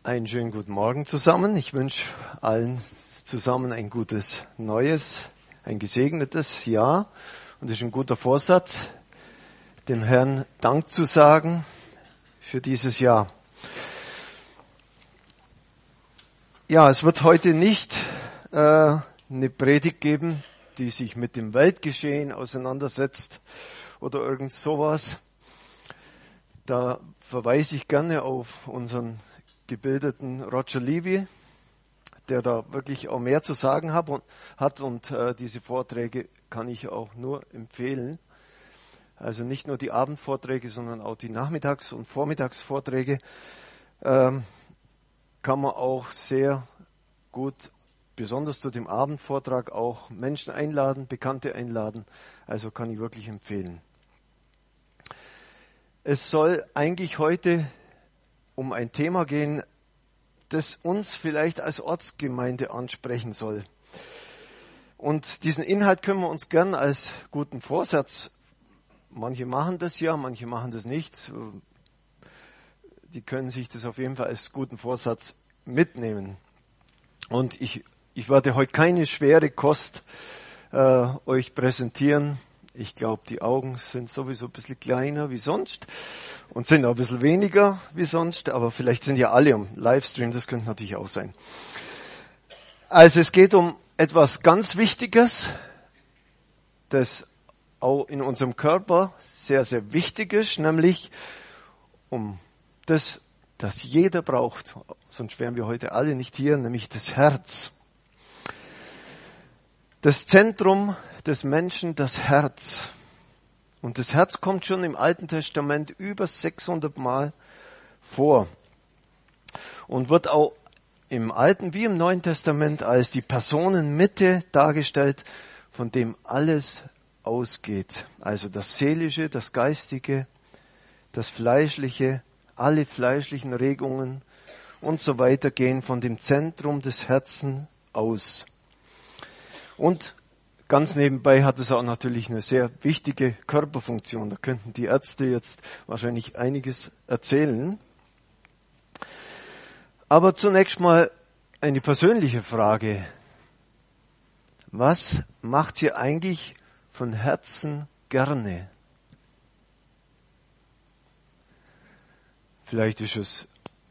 Einen schönen guten Morgen zusammen. Ich wünsche allen zusammen ein gutes neues, ein gesegnetes Jahr. Und es ist ein guter Vorsatz, dem Herrn Dank zu sagen für dieses Jahr. Ja, es wird heute nicht eine Predigt geben, die sich mit dem Weltgeschehen auseinandersetzt oder irgend sowas. Da verweise ich gerne auf unseren gebildeten Roger Levy, der da wirklich auch mehr zu sagen hat und diese Vorträge kann ich auch nur empfehlen. Also nicht nur die Abendvorträge, sondern auch die Nachmittags- und Vormittagsvorträge kann man auch sehr gut, besonders zu dem Abendvortrag, auch Menschen einladen, Bekannte einladen. Also kann ich wirklich empfehlen. Es soll eigentlich heute um ein Thema gehen, das uns vielleicht als Ortsgemeinde ansprechen soll. Und diesen Inhalt können wir uns gern als guten Vorsatz, manche machen das ja, manche machen das nicht, die können sich das auf jeden Fall als guten Vorsatz mitnehmen. Und ich werde heute keine schwere Kost euch präsentieren. Ich glaube, die Augen sind sowieso ein bisschen kleiner wie sonst und sind auch ein bisschen weniger wie sonst, aber vielleicht sind ja alle am Livestream, das könnte natürlich auch sein. Also es geht um etwas ganz Wichtiges, das auch in unserem Körper sehr, sehr wichtig ist, nämlich um das jeder braucht, sonst wären wir heute alle nicht hier, nämlich das Herz. Das Zentrum des Menschen, das Herz. Und das Herz kommt schon im Alten Testament über 600 Mal vor. Und wird auch im Alten wie im Neuen Testament als die Personenmitte dargestellt, von dem alles ausgeht. Also das Seelische, das Geistige, das Fleischliche, alle fleischlichen Regungen und so weiter gehen von dem Zentrum des Herzens aus. Und ganz nebenbei hat es auch natürlich eine sehr wichtige Körperfunktion. Da könnten die Ärzte jetzt wahrscheinlich einiges erzählen. Aber zunächst mal eine persönliche Frage. Was macht ihr eigentlich von Herzen gerne? Vielleicht ist es,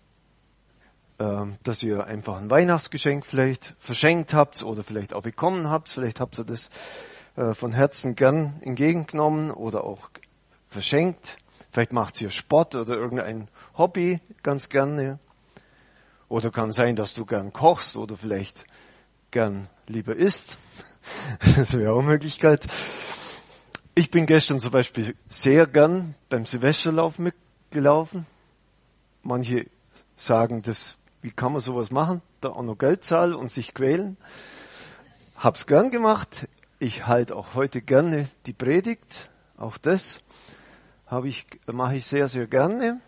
dass ihr einfach ein Weihnachtsgeschenk vielleicht verschenkt habt oder vielleicht auch bekommen habt. Vielleicht habt ihr das von Herzen gern entgegengenommen oder auch verschenkt. Vielleicht macht ihr Sport oder irgendein Hobby ganz gerne. Oder kann sein, dass du gern kochst oder vielleicht gern lieber isst. Das wäre auch eine Möglichkeit. Ich bin gestern zum Beispiel sehr gern beim Silvesterlauf mitgelaufen. Manche sagen, wie kann man sowas machen? Da auch noch Geld zahlen und sich quälen. Hab's gern gemacht. Ich halte auch heute gerne die Predigt. Auch das mache ich sehr, sehr gerne.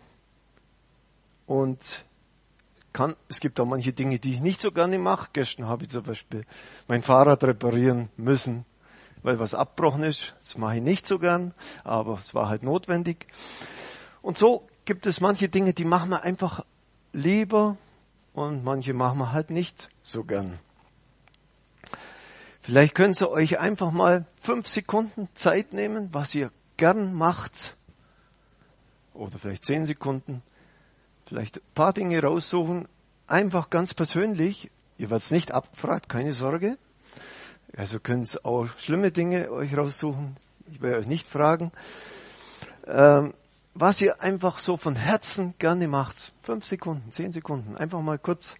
Und es gibt auch manche Dinge, die ich nicht so gerne mache. Gestern habe ich zum Beispiel mein Fahrrad reparieren müssen, weil was abgebrochen ist. Das mache ich nicht so gern, aber es war halt notwendig. Und so gibt es manche Dinge, die machen wir einfach lieber und manche machen wir halt nicht so gern. Vielleicht könnt ihr euch einfach mal 5 Sekunden Zeit nehmen, was ihr gern macht. Oder vielleicht 10 Sekunden. Vielleicht ein paar Dinge raussuchen. Einfach ganz persönlich. Ihr werdet es nicht abgefragt, keine Sorge. Also könnt ihr auch schlimme Dinge euch raussuchen. Ich werde euch nicht fragen. Was ihr einfach so von Herzen gerne macht. 5 Sekunden, 10 Sekunden. Einfach mal kurz.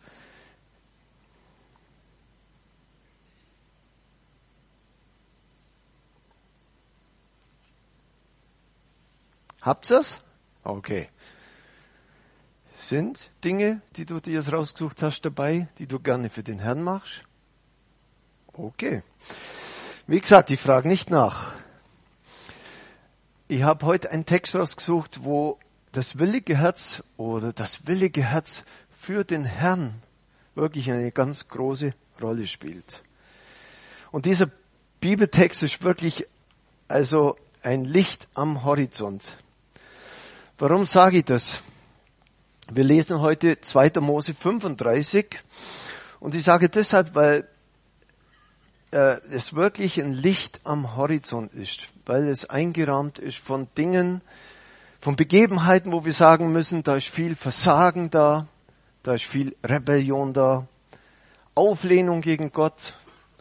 Habt ihr's? Okay. Sind Dinge, die du dir jetzt rausgesucht hast, dabei, die du gerne für den Herrn machst? Okay. Wie gesagt, ich frage nicht nach. Ich habe heute einen Text rausgesucht, wo das willige Herz für den Herrn wirklich eine ganz große Rolle spielt. Und dieser Bibeltext ist wirklich also ein Licht am Horizont. Warum sage ich das? Wir lesen heute 2. Mose 35 und ich sage deshalb, weil es wirklich ein Licht am Horizont ist, weil es eingerahmt ist von Dingen, von Begebenheiten, wo wir sagen müssen, da ist viel Versagen da ist viel Rebellion da, Auflehnung gegen Gott.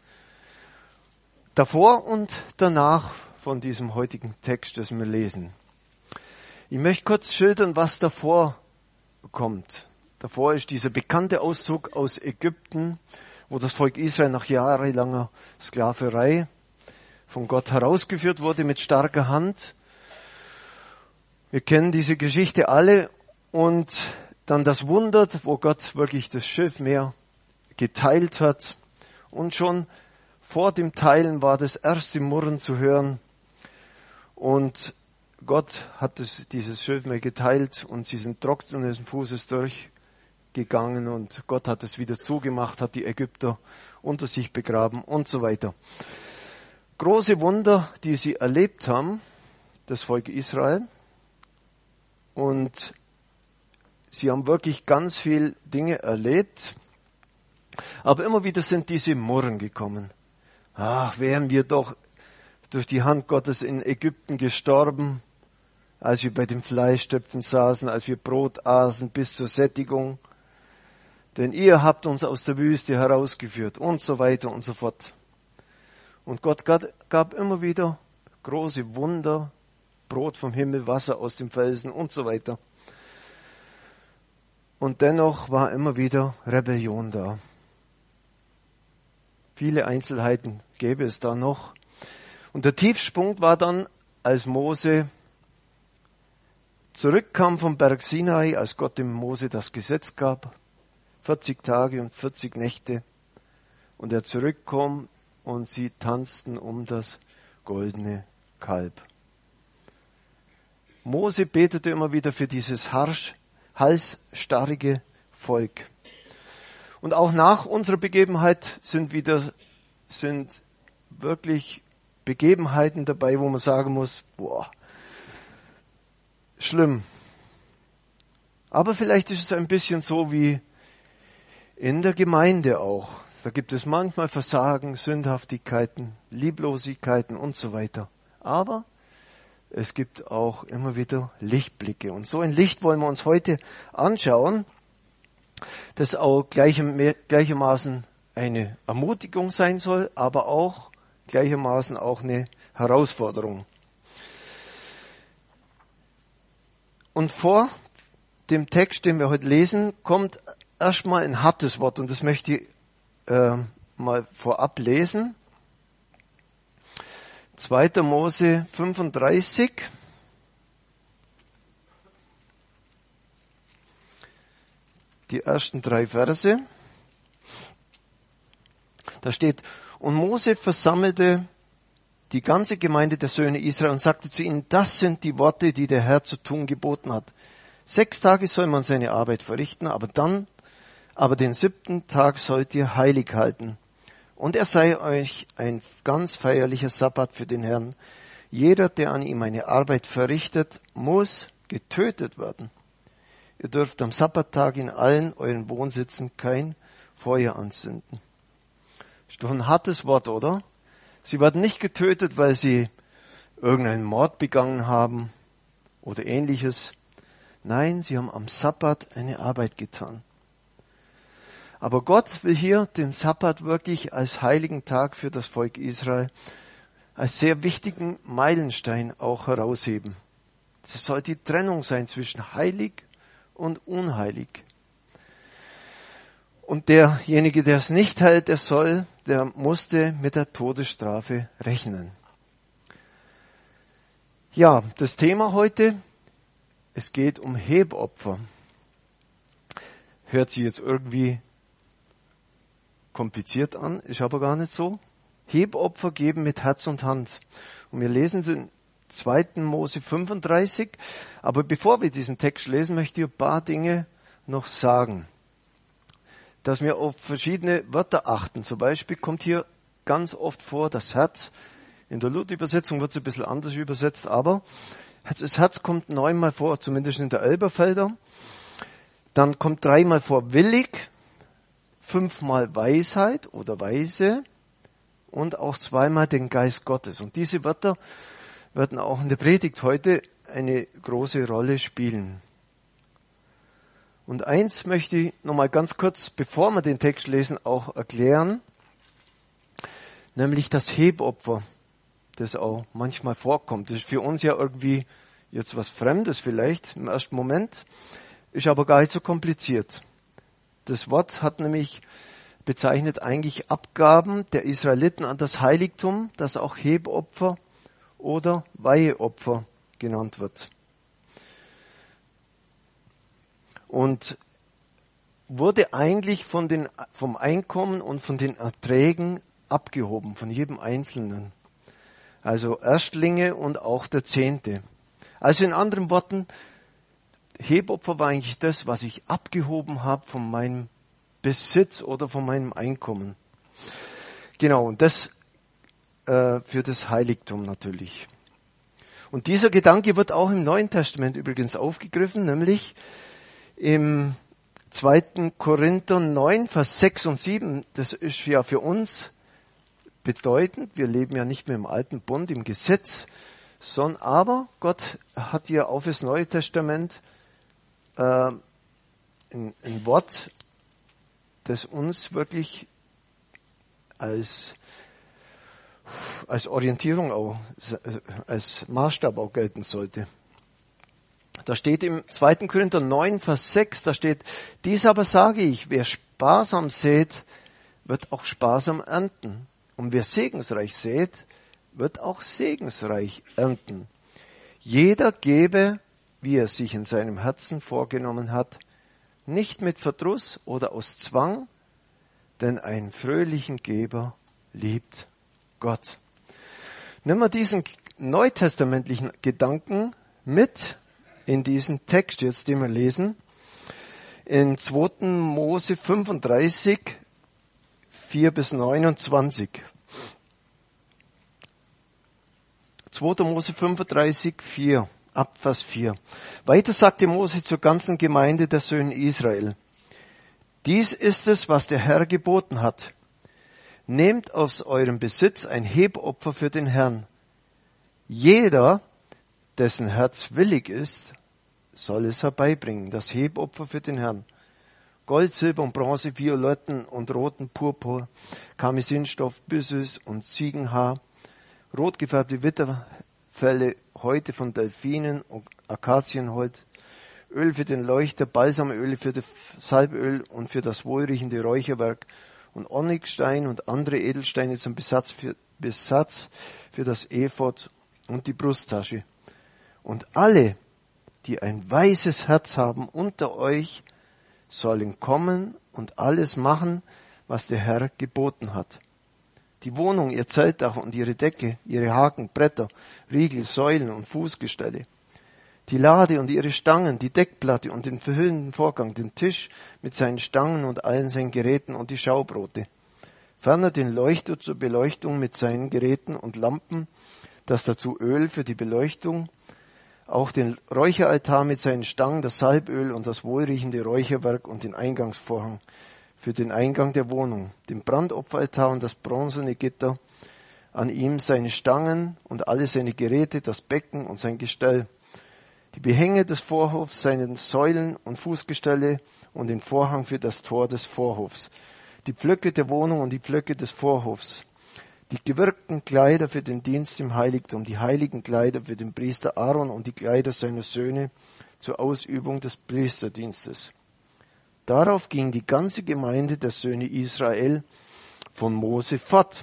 Davor und danach von diesem heutigen Text, das wir lesen. Ich möchte kurz schildern, was davor kommt. Davor ist dieser bekannte Auszug aus Ägypten, wo das Volk Israel nach jahrelanger Sklaverei von Gott herausgeführt wurde mit starker Hand. Wir kennen diese Geschichte alle und dann das Wunder, wo Gott wirklich das Schilfmeer geteilt hat und schon vor dem Teilen war das erste Murren zu hören und Gott hat dieses Schilfmeer geteilt und sie sind trockenen Fußes durchgegangen und Gott hat es wieder zugemacht, hat die Ägypter unter sich begraben und so weiter. Große Wunder, die sie erlebt haben, das Volk Israel, und sie haben wirklich ganz viel Dinge erlebt, aber immer wieder sind diese Murren gekommen. Ach, wären wir doch durch die Hand Gottes in Ägypten gestorben, als wir bei den Fleischtöpfen saßen, als wir Brot aßen bis zur Sättigung. Denn ihr habt uns aus der Wüste herausgeführt und so weiter und so fort. Und Gott gab immer wieder große Wunder, Brot vom Himmel, Wasser aus dem Felsen und so weiter. Und dennoch war immer wieder Rebellion da. Viele Einzelheiten gäbe es da noch. Und der Tiefpunkt war dann, als Mose zurückkam vom Berg Sinai, als Gott dem Mose das Gesetz gab, 40 Tage und 40 Nächte, und er zurückkam und sie tanzten um das goldene Kalb. Mose betete immer wieder für dieses halsstarrige Volk. Und auch nach unserer Begebenheit sind wirklich Begebenheiten dabei, wo man sagen muss, boah, schlimm. Aber vielleicht ist es ein bisschen so wie in der Gemeinde auch. Da gibt es manchmal Versagen, Sündhaftigkeiten, Lieblosigkeiten und so weiter. Aber es gibt auch immer wieder Lichtblicke. Und so ein Licht wollen wir uns heute anschauen, das auch gleichermaßen eine Ermutigung sein soll, aber auch gleichermaßen auch eine Herausforderung. Und vor dem Text, den wir heute lesen, kommt erstmal ein hartes Wort und das möchte ich mal vorab lesen. 2. Mose 35. Die ersten 3 Verse. Da steht, und Mose versammelte die ganze Gemeinde der Söhne Israel und sagte zu ihnen, das sind die Worte, die der Herr zu tun geboten hat. 6 Tage soll man seine Arbeit verrichten, aber den 7. Tag sollt ihr heilig halten. Und er sei euch ein ganz feierlicher Sabbat für den Herrn. Jeder, der an ihm eine Arbeit verrichtet, muss getötet werden. Ihr dürft am Sabbattag in allen euren Wohnsitzen kein Feuer anzünden. Ist doch ein hartes Wort, oder? Sie werden nicht getötet, weil sie irgendeinen Mord begangen haben oder ähnliches. Nein, sie haben am Sabbat eine Arbeit getan. Aber Gott will hier den Sabbat wirklich als heiligen Tag für das Volk Israel, als sehr wichtigen Meilenstein auch herausheben. Es soll die Trennung sein zwischen heilig und unheilig. Und derjenige, der es nicht hält, der musste mit der Todesstrafe rechnen. Ja, das Thema heute, es geht um Hebopfer. Hört sich jetzt irgendwie kompliziert an, ist aber gar nicht so. Hebopfer geben mit Herz und Hand. Und wir lesen den 2. Mose 35. Aber bevor wir diesen Text lesen, möchte ich ein paar Dinge noch sagen. Dass wir auf verschiedene Wörter achten. Zum Beispiel kommt hier ganz oft vor das Herz. In der Luther-Übersetzung wird es ein bisschen anders übersetzt, aber das Herz kommt 9-mal vor, zumindest in der Elberfelder. Dann kommt 3-mal vor willig, 5-mal Weisheit oder Weise und auch 2-mal den Geist Gottes. Und diese Wörter werden auch in der Predigt heute eine große Rolle spielen. Und eins möchte ich nochmal ganz kurz, bevor wir den Text lesen, auch erklären, nämlich das Hebopfer, das auch manchmal vorkommt. Das ist für uns ja irgendwie jetzt was Fremdes vielleicht im ersten Moment, ist aber gar nicht so kompliziert. Das Wort hat nämlich bezeichnet eigentlich Abgaben der Israeliten an das Heiligtum, das auch Hebopfer oder Weiheopfer genannt wird. Und wurde eigentlich vom Einkommen und von den Erträgen abgehoben, von jedem Einzelnen. Also Erstlinge und auch der Zehnte. Also in anderen Worten, Hebopfer war eigentlich das, was ich abgehoben habe von meinem Besitz oder von meinem Einkommen. Genau, und das für das Heiligtum natürlich. Und dieser Gedanke wird auch im Neuen Testament übrigens aufgegriffen, nämlich im 2. Korinther 9, Vers 6 und 7. Das ist ja für uns bedeutend. Wir leben ja nicht mehr im alten Bund, im Gesetz, sondern aber Gott hat ja auf das Neue Testament ein Wort, das uns wirklich als Orientierung auch, als Maßstab auch gelten sollte. Da steht im 2. Korinther 9, Vers 6, da steht, dies aber sage ich, wer sparsam sät, wird auch sparsam ernten. Und wer segensreich sät, wird auch segensreich ernten. Jeder gebe, wie er sich in seinem Herzen vorgenommen hat, nicht mit Verdruss oder aus Zwang, denn einen fröhlichen Geber liebt Gott. Nehmen wir diesen neutestamentlichen Gedanken mit in diesen Text jetzt, den wir lesen, in 2. Mose 35, 4 bis 29. 2. Mose 35, 4, ab Vers 4. Weiter sagte Mose zur ganzen Gemeinde der Söhne Israel: Dies ist es, was der Herr geboten hat. Nehmt aus eurem Besitz ein Hebopfer für den Herrn. Jeder, dessen Herz willig ist, soll es herbeibringen, das Hebopfer für den Herrn. Gold, Silber und Bronze, violetten und roten Purpur, Karmesinstoff, Byssus und Ziegenhaar, rot gefärbte Witterfelle, Häute von Delfinen und Akazienholz, Öl für den Leuchter, Balsamöl für das Salböl und für das wohlriechende Räucherwerk und Onyxstein und andere Edelsteine zum Besatz für das Ephod und die Brusttasche. Und alle, die ein weises Herz haben unter euch, sollen kommen und alles machen, was der Herr geboten hat. Die Wohnung, ihr Zeltdach und ihre Decke, ihre Haken, Bretter, Riegel, Säulen und Fußgestelle, die Lade und ihre Stangen, die Deckplatte und den verhüllenden Vorgang, den Tisch mit seinen Stangen und allen seinen Geräten und die Schaubrote. Ferner den Leuchter zur Beleuchtung mit seinen Geräten und Lampen, das dazu Öl für die Beleuchtung, auch den Räucheraltar mit seinen Stangen, das Salböl und das wohlriechende Räucherwerk und den Eingangsvorhang für den Eingang der Wohnung, den Brandopferaltar und das bronzene Gitter, an ihm seine Stangen und alle seine Geräte, das Becken und sein Gestell, die Behänge des Vorhofs, seine Säulen und Fußgestelle und den Vorhang für das Tor des Vorhofs, die Pflöcke der Wohnung und die Pflöcke des Vorhofs, die gewirkten Kleider für den Dienst im Heiligtum, die heiligen Kleider für den Priester Aaron und die Kleider seiner Söhne zur Ausübung des Priesterdienstes. Darauf ging die ganze Gemeinde der Söhne Israel von Mose fort.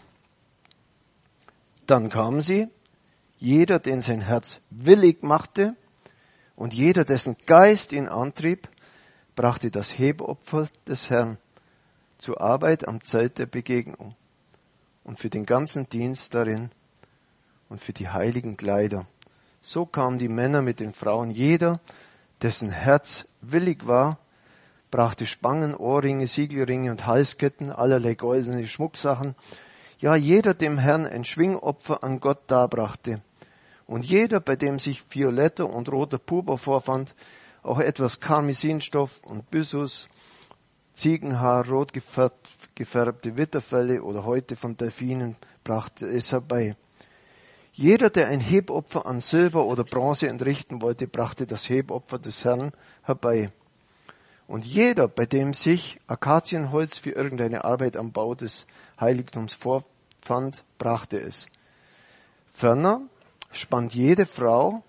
Dann kamen sie, jeder, den sein Herz willig machte, und jeder, dessen Geist ihn antrieb, brachte das Hebopfer des Herrn zur Arbeit am Zelt der Begegnung und für den ganzen Dienst darin und für die heiligen Kleider. So kamen die Männer mit den Frauen, jeder, dessen Herz willig war, brachte Spangen, Ohrringe, Siegelringe und Halsketten, allerlei goldene Schmucksachen. Ja, jeder dem Herrn ein Schwingopfer an Gott darbrachte. Und jeder, bei dem sich violetter und roter Purpur vorfand, auch etwas Karmesinstoff und Byssus, Ziegenhaar, rot gefärbte Witterfelle oder Häute von Delfinen brachte es herbei. Jeder, der ein Hebopfer an Silber oder Bronze entrichten wollte, brachte das Hebopfer des Herrn herbei. Und jeder, bei dem sich Akazienholz für irgendeine Arbeit am Bau des Heiligtums vorfand, brachte es. Ferner spann jede Frau,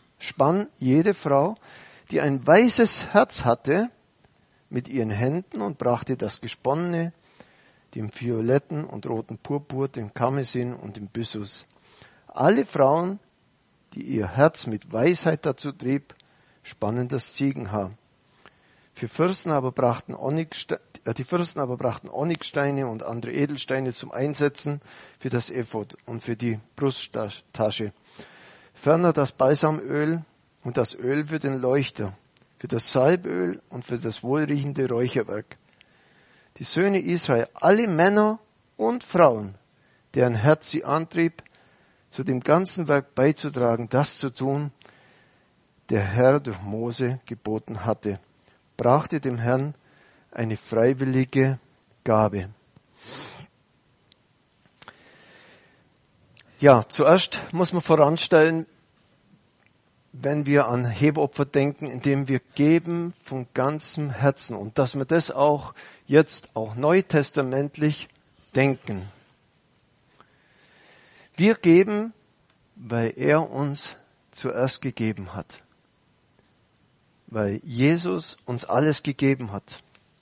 die ein weißes Herz hatte, mit ihren Händen und brachte das Gesponnene, dem violetten und roten Purpur, dem Karmesin und dem Byssus. Alle Frauen, die ihr Herz mit Weisheit dazu trieb, spannen das Ziegenhaar. Die Fürsten aber brachten Onyxsteine und andere Edelsteine zum Einsetzen für das Ephod und für die Brusttasche. Ferner das Balsamöl und das Öl für den Leuchter, für das Salböl und für das wohlriechende Räucherwerk. Die Söhne Israel, alle Männer und Frauen, deren Herz sie antrieb, zu dem ganzen Werk beizutragen, das zu tun, der Herr durch Mose geboten hatte, brachte dem Herrn eine freiwillige Gabe. Ja, zuerst muss man voranstellen, wenn wir an Hebopfer denken, indem wir geben von ganzem Herzen und dass wir das auch jetzt auch neutestamentlich denken. Wir geben, weil er uns zuerst gegeben hat. Weil Jesus uns alles gegeben hat.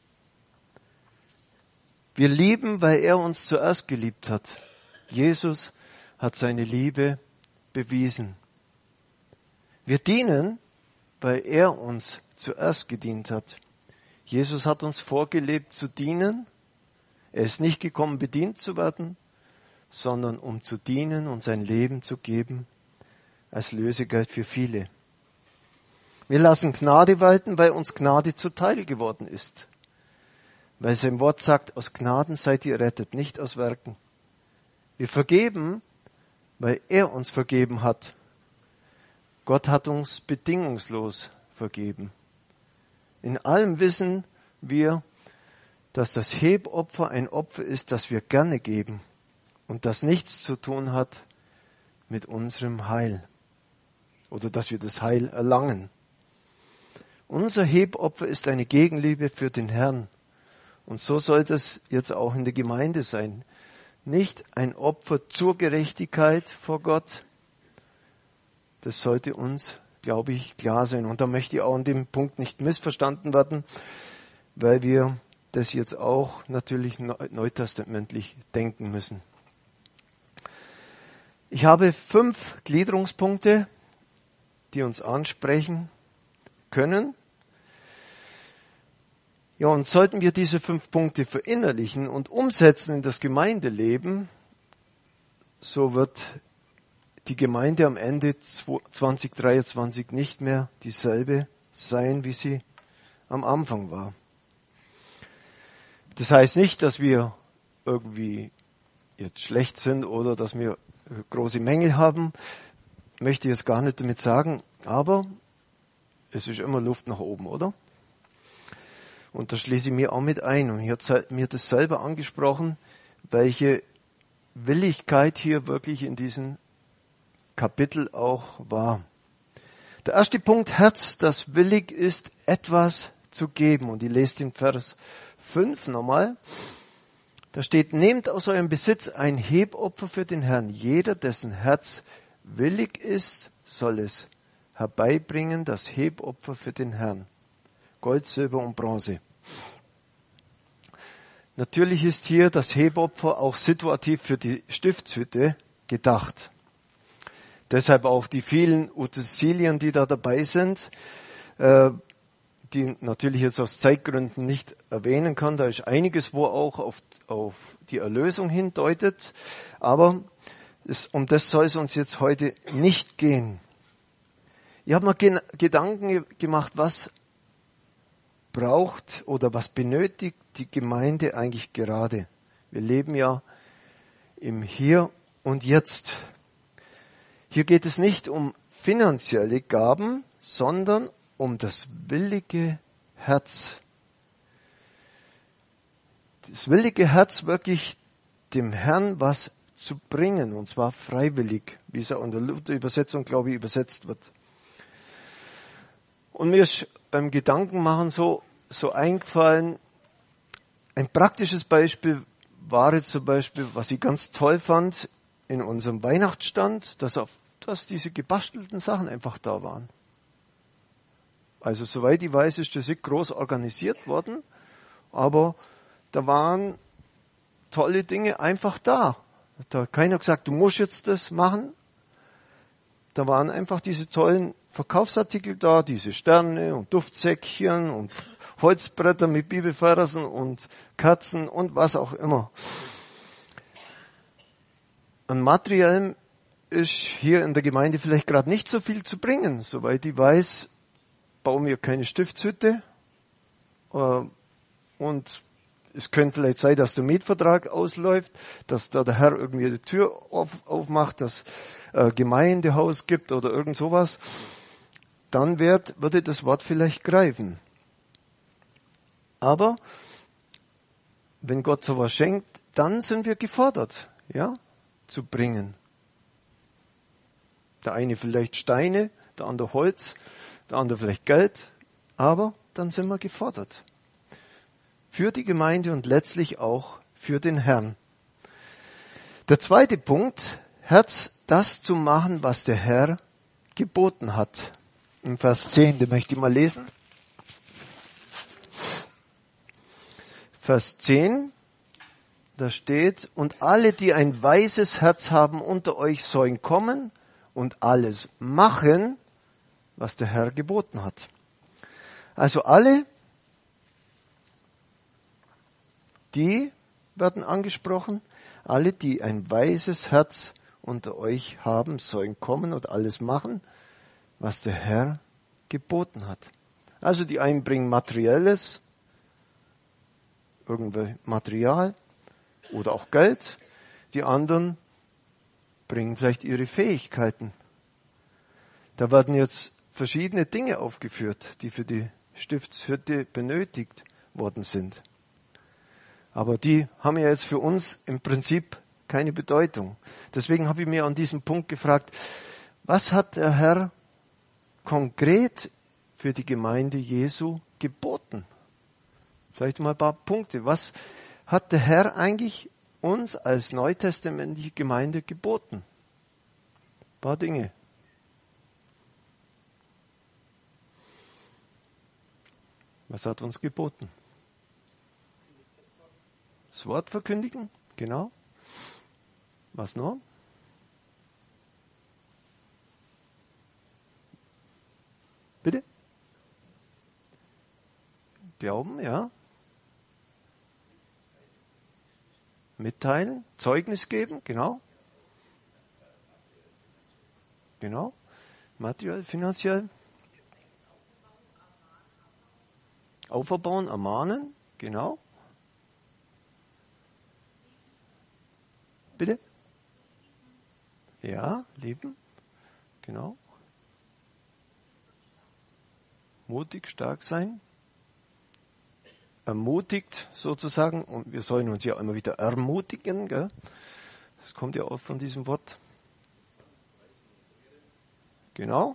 Wir lieben, weil er uns zuerst geliebt hat. Jesus hat seine Liebe bewiesen. Wir dienen, weil er uns zuerst gedient hat. Jesus hat uns vorgelebt zu dienen. Er ist nicht gekommen, bedient zu werden, sondern um zu dienen und sein Leben zu geben als Lösegeld für viele. Wir lassen Gnade walten, weil uns Gnade zuteil geworden ist. Weil sein Wort sagt, aus Gnaden seid ihr errettet, nicht aus Werken. Wir vergeben, weil er uns vergeben hat. Gott hat uns bedingungslos vergeben. In allem wissen wir, dass das Hebopfer ein Opfer ist, das wir gerne geben und das nichts zu tun hat mit unserem Heil oder dass wir das Heil erlangen. Unser Hebopfer ist eine Gegenliebe für den Herrn und so soll das jetzt auch in der Gemeinde sein. Nicht ein Opfer zur Gerechtigkeit vor Gott. Das sollte uns, glaube ich, klar sein. Und da möchte ich auch an dem Punkt nicht missverstanden werden, weil wir das jetzt auch natürlich neutestamentlich denken müssen. Ich habe 5 Gliederungspunkte, die uns ansprechen können. Ja, und sollten wir diese 5 Punkte verinnerlichen und umsetzen in das Gemeindeleben, so wird die Gemeinde am Ende 2023 nicht mehr dieselbe sein, wie sie am Anfang war. Das heißt nicht, dass wir irgendwie jetzt schlecht sind oder dass wir große Mängel haben, möchte ich jetzt gar nicht damit sagen, aber es ist immer Luft nach oben, oder? Und da schließe ich mir auch mit ein. Und hier hat mir das selber angesprochen, welche Willigkeit hier wirklich in diesem Kapitel auch war. Der erste Punkt, Herz, das willig ist, etwas zu geben. Und ich lese den Vers 5 nochmal. Da steht, nehmt aus eurem Besitz ein Hebopfer für den Herrn. Jeder, dessen Herz willig ist, soll es herbeibringen, das Hebopfer für den Herrn. Gold, Silber und Bronze. Natürlich ist hier das Hebopfer auch situativ für die Stiftshütte gedacht. Deshalb auch die vielen Utensilien, die da dabei sind, die natürlich jetzt aus Zeitgründen nicht erwähnen kann. Da ist einiges, wo auch auf die Erlösung hindeutet. Aber um das soll es uns jetzt heute nicht gehen. Ich habe mir Gedanken gemacht, was braucht oder was benötigt die Gemeinde eigentlich gerade. Wir leben ja im Hier und Jetzt. Hier geht es nicht um finanzielle Gaben, sondern um das willige Herz. Das willige Herz wirklich dem Herrn was zu bringen, und zwar freiwillig, wie es auch in der Luther-Übersetzung, glaube ich, übersetzt wird. Und mir ist beim Gedankenmachen so eingefallen, ein praktisches Beispiel war jetzt zum Beispiel, was ich ganz toll fand, in unserem Weihnachtsstand, dass diese gebastelten Sachen einfach da waren. Also soweit ich weiß, ist das nicht groß organisiert worden, aber da waren tolle Dinge einfach da. Da hat keiner gesagt, du musst jetzt das machen. Da waren einfach diese tollen Verkaufsartikel da, diese Sterne und Duftsäckchen und Holzbretter mit Bibelversen und Kerzen und was auch immer. An Materiellem ist hier in der Gemeinde vielleicht gerade nicht so viel zu bringen. Soweit ich weiß, bauen wir keine Stiftshütte. Und es könnte vielleicht sein, dass der Mietvertrag ausläuft, dass da der Herr irgendwie die Tür aufmacht, dass Gemeindehaus gibt oder irgend sowas. Dann würde das Wort vielleicht greifen. Aber wenn Gott sowas schenkt, dann sind wir gefordert, ja, zu bringen. Der eine vielleicht Steine, der andere Holz, der andere vielleicht Geld, aber dann sind wir gefordert. Für die Gemeinde und letztlich auch für den Herrn. Der zweite Punkt, Herz, das zu machen, was der Herr geboten hat. Im Vers 10, den möchte ich mal lesen. Vers 10, da steht, und alle, die ein weises Herz haben unter euch, sollen kommen und alles machen, was der Herr geboten hat. Also alle, die werden angesprochen, alle, die ein weises Herz unter euch haben, sollen kommen und alles machen, was der Herr geboten hat. Also die einen bringen Materielles, irgendwelches Material oder auch Geld, die anderen bringen vielleicht ihre Fähigkeiten. Da werden jetzt verschiedene Dinge aufgeführt, die für die Stiftshütte benötigt worden sind. Aber die haben ja jetzt für uns im Prinzip keine Bedeutung. Deswegen habe ich mir an diesem Punkt gefragt, was hat der Herr konkret für die Gemeinde Jesu geboten? Vielleicht mal ein paar Punkte. Was hat der Herr eigentlich uns als neutestamentliche Gemeinde geboten? Ein paar Dinge. Was hat uns geboten? Das Wort verkündigen, genau. Was noch? Bitte? Glauben, ja. Mitteilen, Zeugnis geben, genau. Genau. Materiell, finanziell. Auferbauen, ermahnen, genau. Bitte? Ja, lieben, genau. Mutig, stark sein. Ermutigt sozusagen, und wir sollen uns ja immer wieder ermutigen, gell? Das kommt ja auch von diesem Wort. Genau.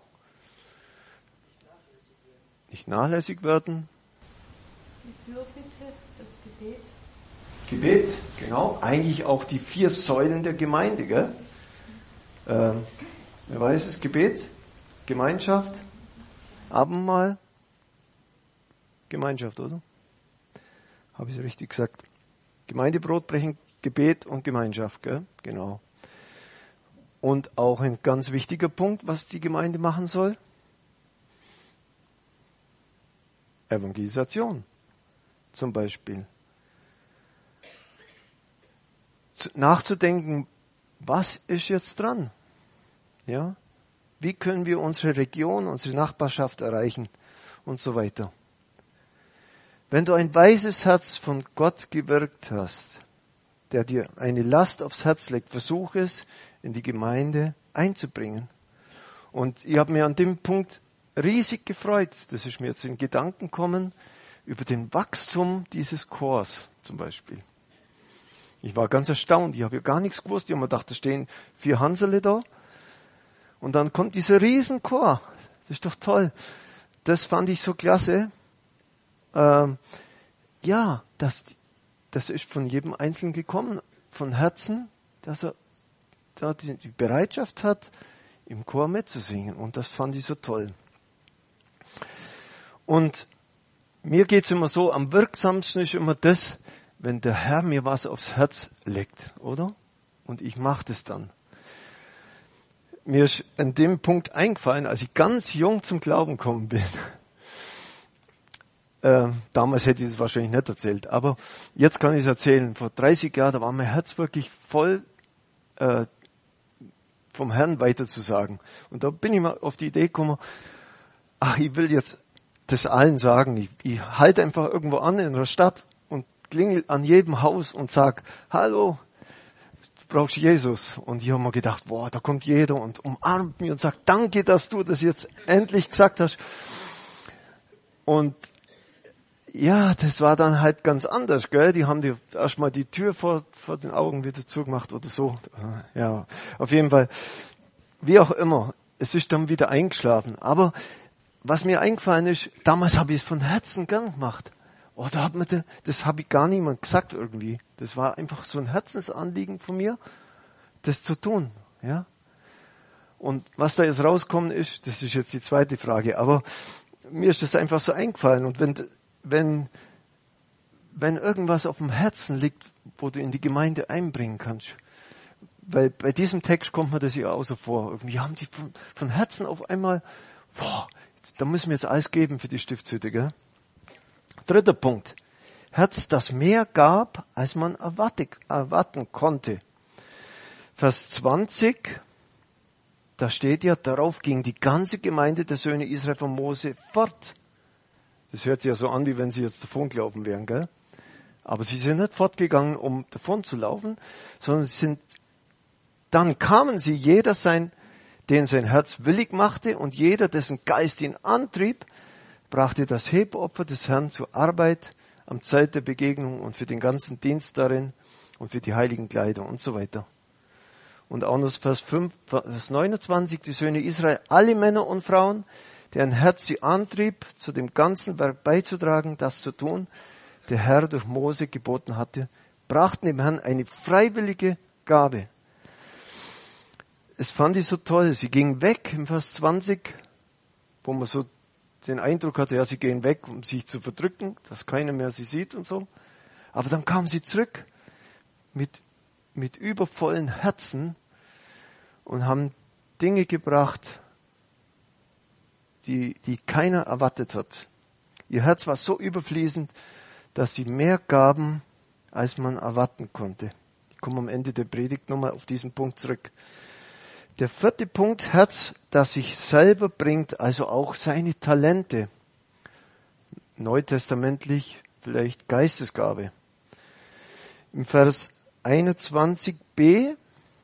Nicht nachlässig werden. Die Fürbitte, das Gebet. Gebet, genau. Eigentlich auch die 4 Säulen der Gemeinde, gell? Wer weiß es? Gebet, Gemeinschaft, Abendmahl, Gemeinschaft, oder? Habe ich es richtig gesagt? Gemeindebrot brechen, Gebet und Gemeinschaft, gell? Genau. Und auch ein ganz wichtiger Punkt, was die Gemeinde machen soll. Evangelisation, zum Beispiel. Nachzudenken, was ist jetzt dran? Ja? Wie können wir unsere Region, unsere Nachbarschaft erreichen? Und so weiter. Wenn du ein weises Herz von Gott gewirkt hast, der dir eine Last aufs Herz legt, versuch es in die Gemeinde einzubringen. Und ich habe mir an dem Punkt riesig gefreut, das ist mir jetzt in Gedanken gekommen, über den Wachstum dieses Chors zum Beispiel. Ich war ganz erstaunt, ich habe ja gar nichts gewusst, ich habe mir gedacht, da stehen 4 Hansele da und dann kommt dieser Riesenchor. Das ist doch toll. Das fand ich so klasse. Ja, das ist von jedem Einzelnen gekommen, von Herzen, dass er da die Bereitschaft hat, im Chor mitzusingen. Und das fand ich so toll. Und mir geht's immer so, am wirksamsten ist immer das, wenn der Herr mir was aufs Herz legt, oder? Und ich mache das dann. Mir ist an dem Punkt eingefallen, als ich ganz jung zum Glauben gekommen bin. Damals hätte ich es wahrscheinlich nicht erzählt, aber jetzt kann ich es erzählen. Vor 30 Jahren, da war mein Herz wirklich voll vom Herrn weiterzusagen. Und da bin ich mal auf die Idee gekommen, ich will jetzt das allen sagen. Ich halte einfach irgendwo an in der Stadt und klingel an jedem Haus und sag, hallo, du brauchst Jesus. Und ich habe mir gedacht, da kommt jeder und umarmt mich und sagt, danke, dass du das jetzt endlich gesagt hast. Und ja, das war dann halt ganz anders, gell? Die haben erstmal die Tür vor den Augen wieder zugemacht oder so. Ja, auf jeden Fall. Wie auch immer. Es ist dann wieder eingeschlafen. Aber was mir eingefallen ist, damals habe ich es von Herzen gern gemacht. Das habe ich gar niemand gesagt irgendwie. Das war einfach so ein Herzensanliegen von mir, das zu tun, ja. Und was da jetzt rauskommt ist, das ist jetzt die zweite Frage, aber mir ist das einfach so eingefallen. Und wenn irgendwas auf dem Herzen liegt, wo du in die Gemeinde einbringen kannst, weil bei diesem Text kommt mir das ja auch so vor. Irgendwie haben die von Herzen auf einmal, da müssen wir jetzt alles geben für die Stiftshütte, gell? 3. Punkt. Herz, das mehr gab, als man erwarten konnte. Vers 20, da steht ja, darauf ging die ganze Gemeinde der Söhne Israel von Mose fort. Das hört sich ja so an, wie wenn sie jetzt davongelaufen wären, gell? Aber sie sind nicht fortgegangen, um davon zu laufen, sondern dann kamen sie, jeder den sein Herz willig machte und jeder, dessen Geist ihn antrieb, brachte das Hebopfer des Herrn zur Arbeit am Zelt der Begegnung und für den ganzen Dienst darin und für die heiligen Kleider und so weiter. Und auch noch Vers 29, die Söhne Israel, alle Männer und Frauen, deren Herz sie antrieb, zu dem ganzen Werk beizutragen, das zu tun, der Herr durch Mose geboten hatte, brachten dem Herrn eine freiwillige Gabe. Es fand ich so toll. Sie gingen weg im Vers 20, wo man so den Eindruck hatte, ja, sie gehen weg, um sich zu verdrücken, dass keiner mehr sie sieht und so. Aber dann kamen sie zurück mit übervollen Herzen und haben Dinge gebracht, die keiner erwartet hat. Ihr Herz war so überfließend, dass sie mehr gaben, als man erwarten konnte. Ich komme am Ende der Predigt nochmal auf diesen Punkt zurück. Der 4. Punkt, Herz, das sich selber bringt, also auch seine Talente. Neutestamentlich vielleicht Geistesgabe. Im Vers 21b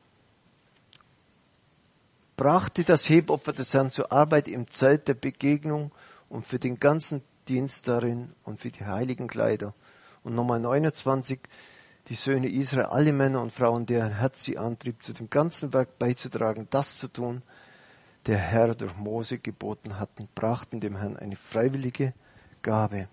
brachte das Hebopfer des Herrn zur Arbeit im Zelt der Begegnung und für den ganzen Dienst darin und für die heiligen Kleider. Und nochmal 29, die Söhne Israel, alle Männer und Frauen, deren Herz sie antrieb, zu dem ganzen Werk beizutragen, das zu tun, der Herr durch Mose geboten hatten, brachten dem Herrn eine freiwillige Gabe.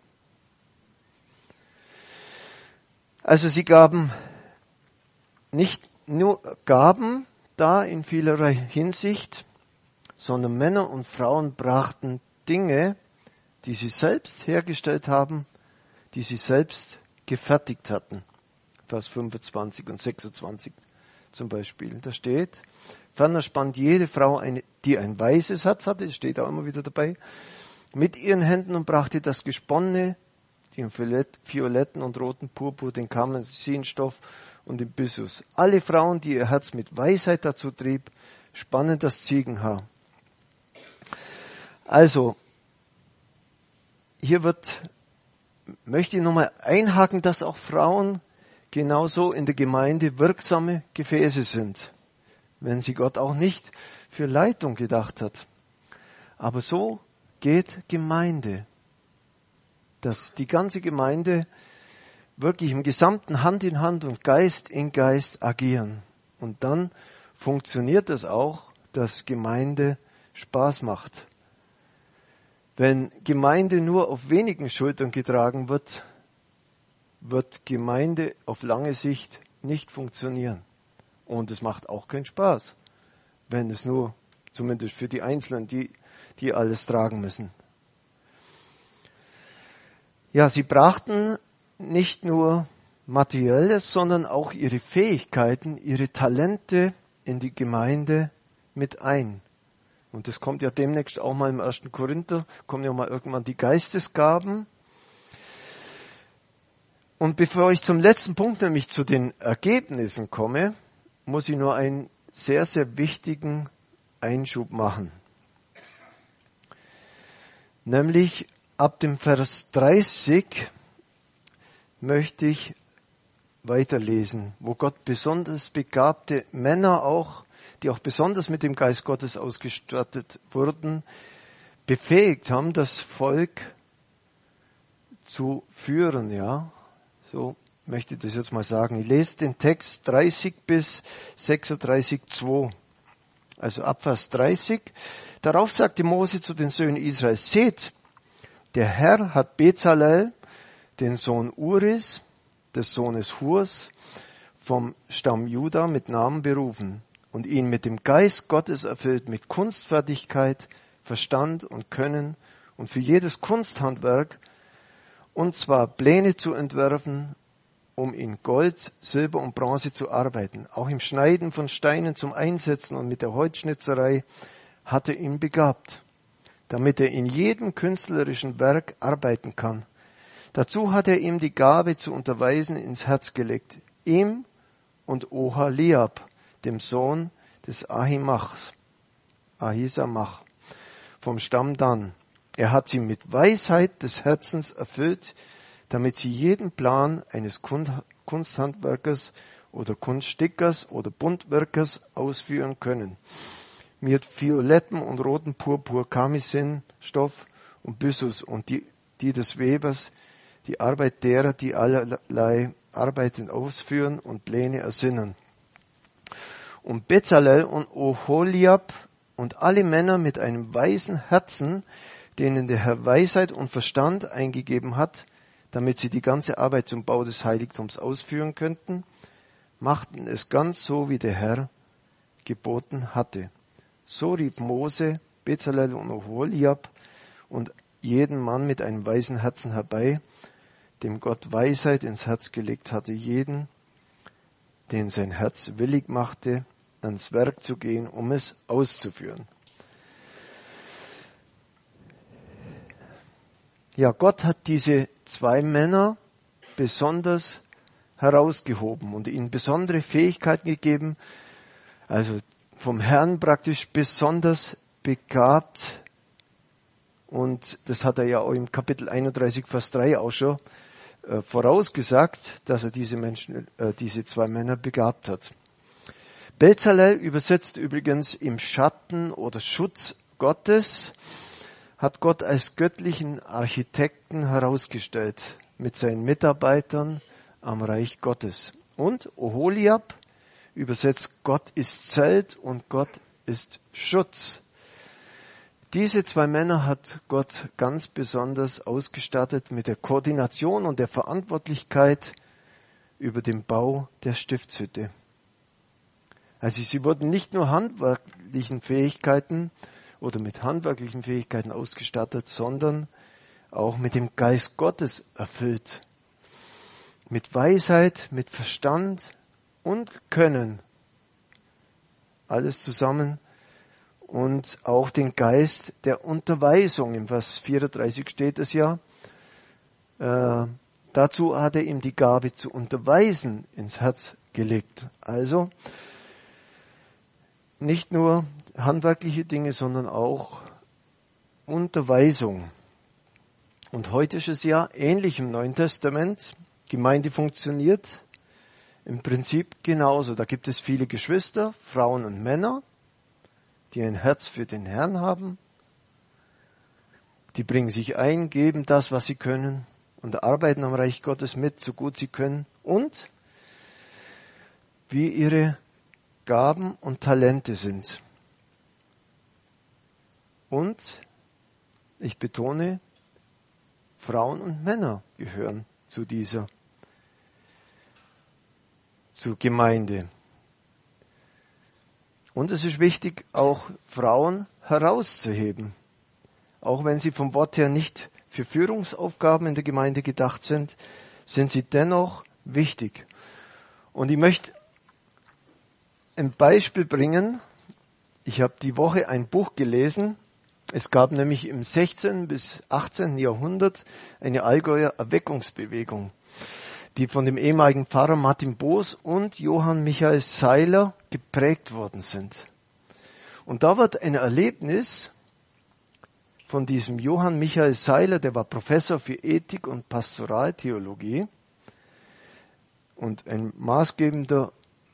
Also sie gaben nicht nur Gaben da in vielerlei Hinsicht, sondern Männer und Frauen brachten Dinge, die sie selbst hergestellt haben, die sie selbst gefertigt hatten. Vers 25 und 26 zum Beispiel. Da steht, ferner spannt jede Frau, die ein weißes Herz hatte, das steht auch immer wieder dabei, mit ihren Händen und brachte das Gesponnene, den violetten und roten Purpur, den Karmesinstoff und den Byssus. Alle Frauen, die ihr Herz mit Weisheit dazu trieb, spannen das Ziegenhaar. Also, hier möchte ich nochmal einhaken, dass auch Frauen genauso in der Gemeinde wirksame Gefäße sind, wenn sie Gott auch nicht für Leitung gedacht hat. Aber so geht Gemeinde. Dass die ganze Gemeinde wirklich im Gesamten Hand in Hand und Geist in Geist agieren. Und dann funktioniert es auch, dass Gemeinde Spaß macht. Wenn Gemeinde nur auf wenigen Schultern getragen wird, wird Gemeinde auf lange Sicht nicht funktionieren. Und es macht auch keinen Spaß, wenn es nur, zumindest für die Einzelnen, die alles tragen müssen. Ja, sie brachten nicht nur Materielles, sondern auch ihre Fähigkeiten, ihre Talente in die Gemeinde mit ein. Und das kommt ja demnächst auch mal im 1. Korinther, kommen ja mal irgendwann die Geistesgaben. Und bevor ich zum letzten Punkt, nämlich zu den Ergebnissen komme, muss ich nur einen sehr, sehr wichtigen Einschub machen. Nämlich ab dem Vers 30 möchte ich weiterlesen, wo Gott besonders begabte Männer auch, die auch besonders mit dem Geist Gottes ausgestattet wurden, befähigt haben, das Volk zu führen, ja. So möchte ich das jetzt mal sagen. Ich lese den Text 30 bis 36,2. Also ab Vers 30. Darauf sagte Mose zu den Söhnen Israels: Seht, der Herr hat Bezalel, den Sohn Uris, des Sohnes Hurs, vom Stamm Juda mit Namen berufen und ihn mit dem Geist Gottes erfüllt, mit Kunstfertigkeit, Verstand und Können und für jedes Kunsthandwerk, und zwar Pläne zu entwerfen, um in Gold, Silber und Bronze zu arbeiten. Auch im Schneiden von Steinen zum Einsetzen und mit der Holzschnitzerei hat er ihn begabt, damit er in jedem künstlerischen Werk arbeiten kann. Dazu hat er ihm die Gabe zu unterweisen ins Herz gelegt, ihm und Oholiab, dem Sohn des Ahisamach, vom Stamm Dan. Er hat sie mit Weisheit des Herzens erfüllt, damit sie jeden Plan eines Kunsthandwerkers oder Kunststickers oder Buntwirkers ausführen können. Mit violettem und rotem Purpur, Kamisin, Stoff und Byssus und die des Webers, die Arbeit derer, die allerlei Arbeiten ausführen und Pläne ersinnen. Und Bezalel und Oholiab und alle Männer mit einem weisen Herzen, denen der Herr Weisheit und Verstand eingegeben hat, damit sie die ganze Arbeit zum Bau des Heiligtums ausführen könnten, machten es ganz so, wie der Herr geboten hatte. So rief Mose Bezalel und Oholiab und jeden Mann mit einem weisen Herzen herbei, dem Gott Weisheit ins Herz gelegt hatte, jeden, den sein Herz willig machte, ans Werk zu gehen, um es auszuführen. Ja, Gott hat diese zwei Männer besonders herausgehoben und ihnen besondere Fähigkeiten gegeben, also vom Herrn praktisch besonders begabt. Und das hat er ja auch im Kapitel 31, Vers 3 auch schon vorausgesagt, dass er diese zwei Männer begabt hat. Bezalel übersetzt übrigens im Schatten oder Schutz Gottes, hat Gott als göttlichen Architekten herausgestellt mit seinen Mitarbeitern am Reich Gottes. Und Oholiab übersetzt Gott ist Zelt und Gott ist Schutz. Diese zwei Männer hat Gott ganz besonders ausgestattet mit der Koordination und der Verantwortlichkeit über den Bau der Stiftshütte. Also sie wurden nicht nur handwerklichen Fähigkeiten oder mit handwerklichen Fähigkeiten ausgestattet, sondern auch mit dem Geist Gottes erfüllt. Mit Weisheit, mit Verstand und Können. Alles zusammen. Und auch den Geist der Unterweisung. Im Vers 34 steht es ja. Dazu hat er ihm die Gabe zu unterweisen ins Herz gelegt. Also nicht nur handwerkliche Dinge, sondern auch Unterweisung. Und heute ist es ja ähnlich im Neuen Testament. Gemeinde funktioniert im Prinzip genauso. Da gibt es viele Geschwister, Frauen und Männer, die ein Herz für den Herrn haben. Die bringen sich ein, geben das, was sie können und arbeiten am Reich Gottes mit, so gut sie können. Und wie ihre Gaben und Talente sind. Und, ich betone, Frauen und Männer gehören zur Gemeinde. Und es ist wichtig, auch Frauen herauszuheben. Auch wenn sie vom Wort her nicht für Führungsaufgaben in der Gemeinde gedacht sind, sind sie dennoch wichtig. Und ich möchte ein Beispiel bringen. Ich habe die Woche ein Buch gelesen. Es gab nämlich im 16. bis 18. Jahrhundert eine Allgäuer Erweckungsbewegung, die von dem ehemaligen Pfarrer Martin Boos und Johann Michael Seiler geprägt worden sind. Und da wird ein Erlebnis von diesem Johann Michael Seiler, der war Professor für Ethik und Pastoraltheologie und ein maßgebender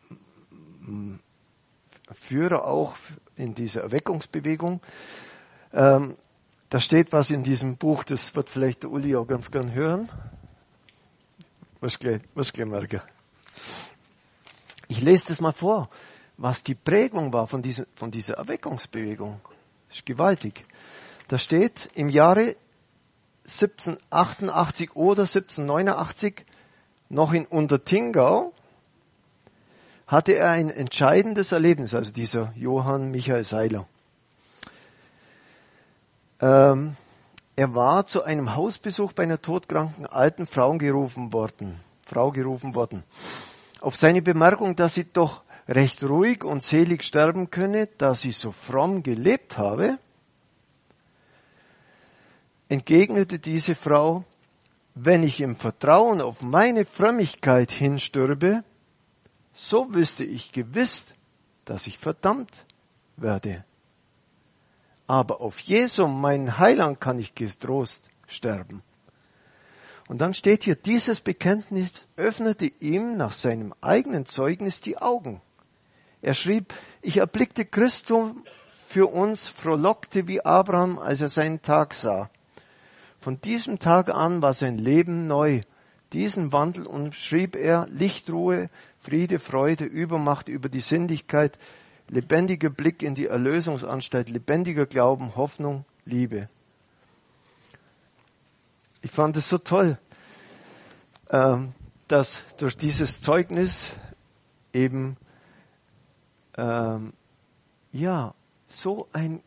Führer auch in dieser Erweckungsbewegung. Da steht was in diesem Buch, das wird vielleicht der Uli auch ganz gern hören. Was gleich merken. Ich lese das mal vor, was die Prägung war von dieser Erweckungsbewegung. Das ist gewaltig. Da steht, im Jahre 1788 oder 1789, noch in Untertingau, hatte er ein entscheidendes Erlebnis, also dieser Johann Michael Seiler. Er war zu einem Hausbesuch bei einer todkranken alten Frau gerufen worden. Auf seine Bemerkung, dass sie doch recht ruhig und selig sterben könne, da sie so fromm gelebt habe, entgegnete diese Frau, wenn ich im Vertrauen auf meine Frömmigkeit hinstürbe, so wüsste ich gewiss, dass ich verdammt werde. Aber auf Jesum, meinen Heiland, kann ich getrost sterben. Und dann steht hier, dieses Bekenntnis öffnete ihm nach seinem eigenen Zeugnis die Augen. Er schrieb, ich erblickte Christum für uns, frohlockte wie Abraham, als er seinen Tag sah. Von diesem Tag an war sein Leben neu. Diesen Wandel umschrieb er Lichtruhe, Friede, Freude, Übermacht über die Sinnlichkeit, lebendiger Blick in die Erlösungsanstalt, lebendiger Glauben, Hoffnung, Liebe. Ich fand es so toll, dass durch dieses Zeugnis eben so eine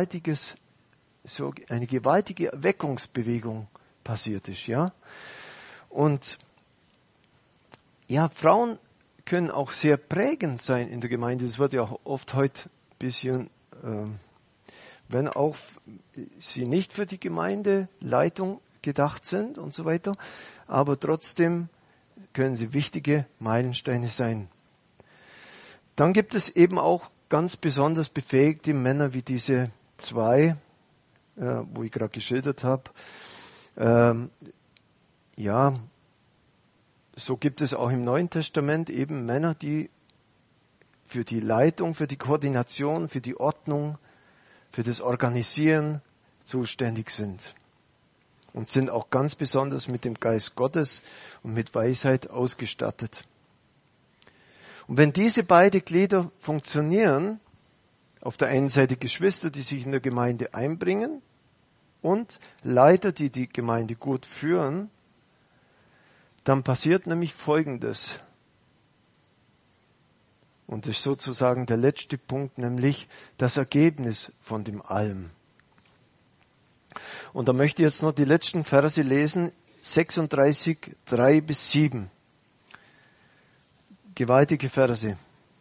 gewaltige Erweckungsbewegung passiert ist, ja. Und ja, Frauen können auch sehr prägend sein in der Gemeinde. Das wird ja auch oft heute ein bisschen, wenn auch sie nicht für die Gemeindeleitung gedacht sind und so weiter, aber trotzdem können sie wichtige Meilensteine sein. Dann gibt es eben auch ganz besonders befähigte Männer wie diese zwei, wo ich gerade geschildert habe. So gibt es auch im Neuen Testament eben Männer, die für die Leitung, für die Koordination, für die Ordnung, für das Organisieren zuständig sind. Und sind auch ganz besonders mit dem Geist Gottes und mit Weisheit ausgestattet. Und wenn diese beiden Glieder funktionieren, auf der einen Seite Geschwister, die sich in der Gemeinde einbringen und Leiter, die die Gemeinde gut führen, dann passiert nämlich Folgendes. Und das ist sozusagen der letzte Punkt, nämlich das Ergebnis von dem Allem. Und da möchte ich jetzt noch die letzten Verse lesen, 36, 3 bis 7. Gewaltige Verse.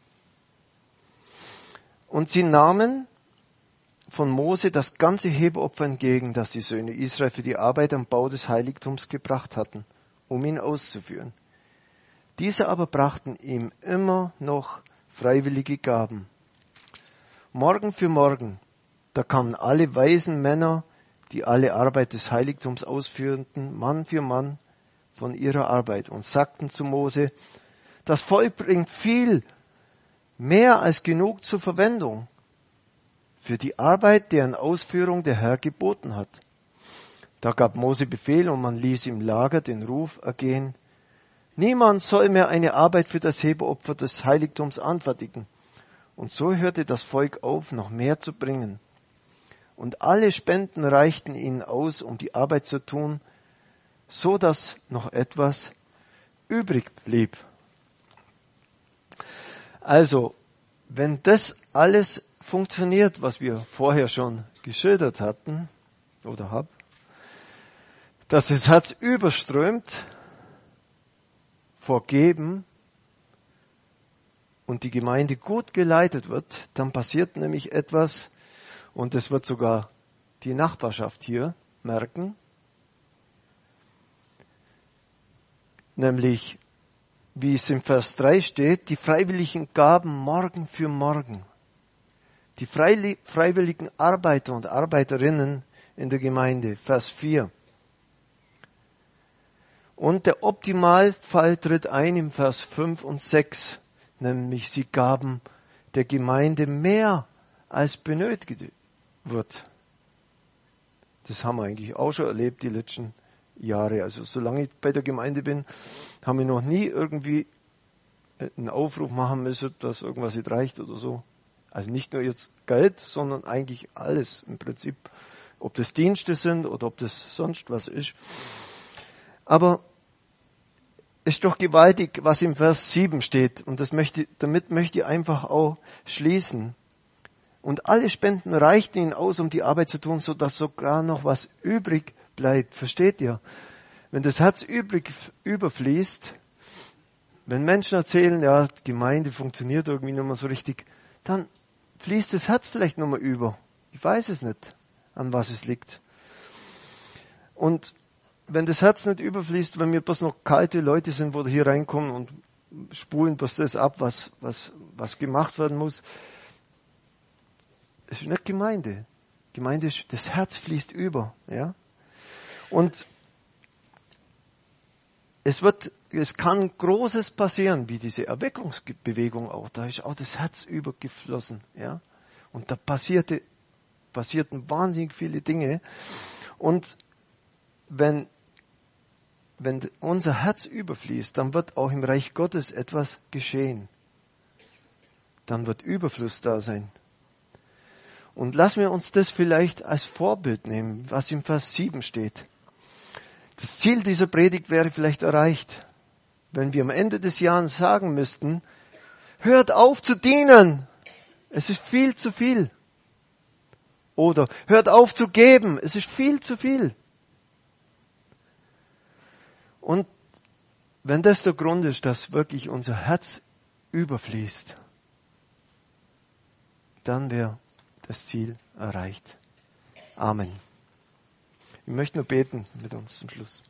Und sie nahmen von Mose das ganze Hebopfer entgegen, das die Söhne Israel für die Arbeit am Bau des Heiligtums gebracht hatten, um ihn auszuführen. Diese aber brachten ihm immer noch freiwillige Gaben. Morgen für Morgen, da kamen alle weisen Männer, die alle Arbeit des Heiligtums ausführten, Mann für Mann von ihrer Arbeit und sagten zu Mose, das Volk bringt viel, mehr als genug zur Verwendung für die Arbeit, deren Ausführung der Herr geboten hat. Da gab Mose Befehl und man ließ im Lager den Ruf ergehen: Niemand soll mehr eine Arbeit für das Hebeopfer des Heiligtums anfertigen. Und so hörte das Volk auf, noch mehr zu bringen. Und alle Spenden reichten ihnen aus, um die Arbeit zu tun, so dass noch etwas übrig blieb. Also, wenn das alles funktioniert, was wir vorher schon geschildert hatten, oder hab, dass das Herz überströmt vor Geben und die Gemeinde gut geleitet wird, dann passiert nämlich etwas, und das wird sogar die Nachbarschaft hier merken, nämlich, wie es im Vers 3 steht, die freiwilligen Gaben morgen für morgen. Die freiwilligen Arbeiter und Arbeiterinnen in der Gemeinde, Vers 4. Und der Optimalfall tritt ein im Vers 5 und 6, nämlich sie gaben der Gemeinde mehr als benötigt wird. Das haben wir eigentlich auch schon erlebt die letzten Jahre. Also solange ich bei der Gemeinde bin, haben wir noch nie irgendwie einen Aufruf machen müssen, dass irgendwas nicht reicht oder so. Also nicht nur jetzt Geld, sondern eigentlich alles im Prinzip. Ob das Dienste sind oder ob das sonst was ist. Aber es ist doch gewaltig, was im Vers 7 steht. Und damit möchte ich einfach auch schließen. Und alle Spenden reichten ihnen aus, um die Arbeit zu tun, so dass sogar noch was übrig bleibt. Versteht ihr? Wenn das Herz überfließt, wenn Menschen erzählen, ja, die Gemeinde funktioniert irgendwie nicht mehr so richtig, dann fließt das Herz vielleicht noch mal über. Ich weiß es nicht, an was es liegt. Und wenn das Herz nicht überfließt, wenn wir bloß noch kalte Leute sind, wo hier reinkommen und spulen bloß das ab, was gemacht werden muss, es ist nicht Gemeinde. Gemeinde ist, das Herz fließt über, ja. Und es kann Großes passieren, wie diese Erweckungsbewegung auch. Da ist auch das Herz übergeflossen, ja. Und da passierten wahnsinnig viele Dinge. Und wenn unser Herz überfließt, dann wird auch im Reich Gottes etwas geschehen. Dann wird Überfluss da sein. Und lassen wir uns das vielleicht als Vorbild nehmen, was im Vers 7 steht. Das Ziel dieser Predigt wäre vielleicht erreicht, wenn wir am Ende des Jahres sagen müssten, hört auf zu dienen, es ist viel zu viel. Oder hört auf zu geben, es ist viel zu viel. Und wenn das der Grund ist, dass wirklich unser Herz überfließt, dann wäre das Ziel erreicht. Amen. Ich möchte nur beten mit uns zum Schluss.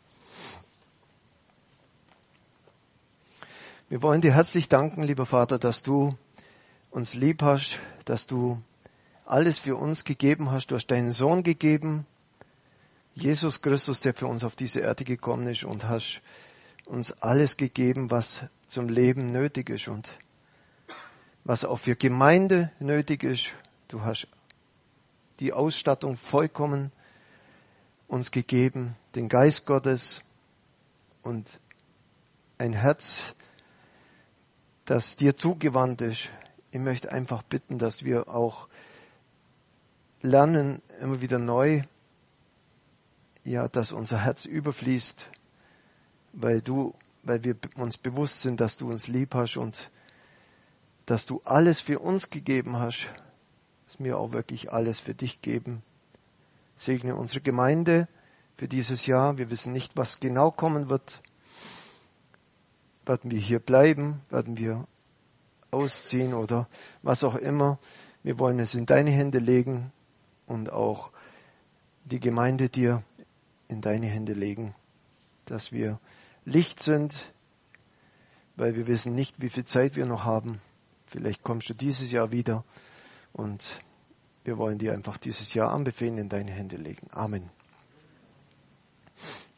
Wir wollen dir herzlich danken, lieber Vater, dass du uns lieb hast, dass du alles für uns gegeben hast. Du hast deinen Sohn gegeben, Jesus Christus, der für uns auf diese Erde gekommen ist, und hast uns alles gegeben, was zum Leben nötig ist und was auch für Gemeinde nötig ist. Du hast die Ausstattung vollkommen uns gegeben, den Geist Gottes und ein Herz, das dir zugewandt ist. Ich möchte einfach bitten, dass wir auch lernen, immer wieder neu, ja, dass unser Herz überfließt, weil wir uns bewusst sind, dass du uns lieb hast und dass du alles für uns gegeben hast, dass wir auch wirklich alles für dich geben. Segne unsere Gemeinde für dieses Jahr. Wir wissen nicht, was genau kommen wird. Werden wir hier bleiben? Werden wir ausziehen oder was auch immer? Wir wollen es in deine Hände legen und auch die Gemeinde dir in deine Hände legen, dass wir Licht sind, weil wir wissen nicht, wie viel Zeit wir noch haben. Vielleicht kommst du dieses Jahr wieder und wir wollen dir einfach dieses Jahr anbefehlen, in deine Hände legen. Amen.